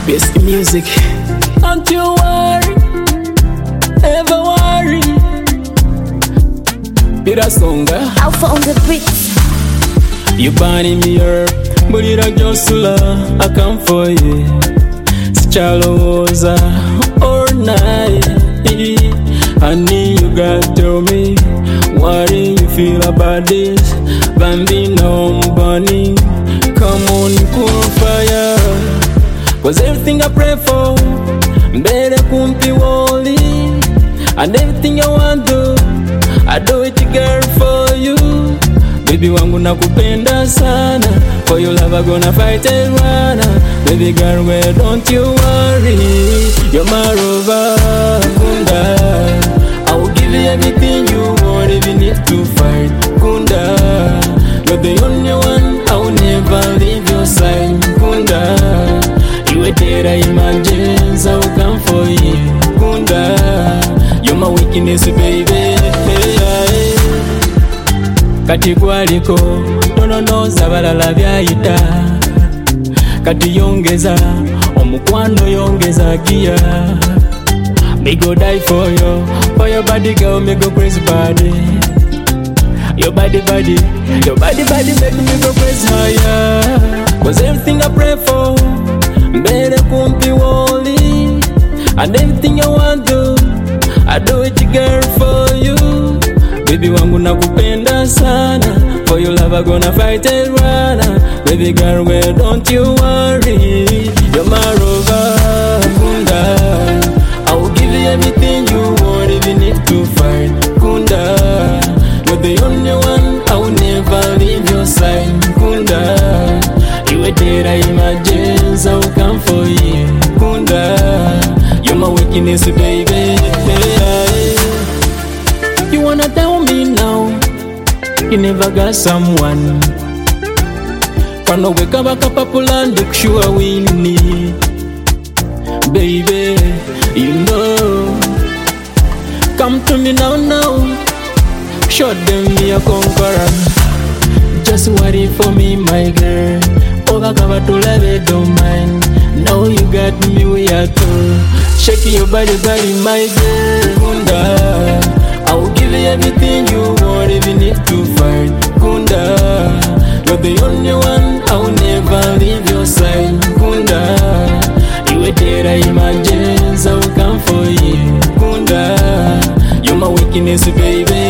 Best music. Don't you worry, ever worry. Peter Songa, Alpha on the beats. you burning me up, but it ain't just love. I come for you. Sichaloza all night. Honey, you gotta tell me what do you feel about this? Bambino, burning. Come on, cool fire. Cause everything I pray for, better kumpi woli. And everything I want to, I do it girl for you. Baby wangu nakupenda sana. For your love I gonna fight and run. Baby girl, well, don't you worry. You're my rover, Kunda. I will give you everything you want, even if to fight, Kunda. You're the only one, I will never leave your side, Kunda. You were there, I imagine, I will come for you, Kunda. You're my weakness, baby. Kati kwaliko, no zabalala byayita. Kati yongeza, omukwano yongeza gia. Me go die for your body girl, me go crazy body. Your body make me go crazy higher. Cause everything I pray for, better kumpi woli. And everything I want to, I do it girl for you. Baby wangu nakupenda sana. For your love I gonna fight and run. Baby girl, well, don't you worry. You're my rover, Kunda. I will give you everything you want, even if to fight, Kunda. You're the only one, I will never leave your side, Kunda. You were there, I imagine, I will come for you, Kunda. You're my weakness, baby. You wanna tell me now, you never got someone. Pano weka baka papula ndikushua wini. Baby, you know. Come to me now. Show them me a conqueror. Just worry for me, my girl. Oga kaba to love, don't mind. Now you got me where to. Shake your body, my girl. Kunda, I will give you everything you want, even if to fight, Kunda. You're the only one, I will never leave your side, Kunda. You were there, I imagine, I will come for you, Kunda. You're my weakness, baby.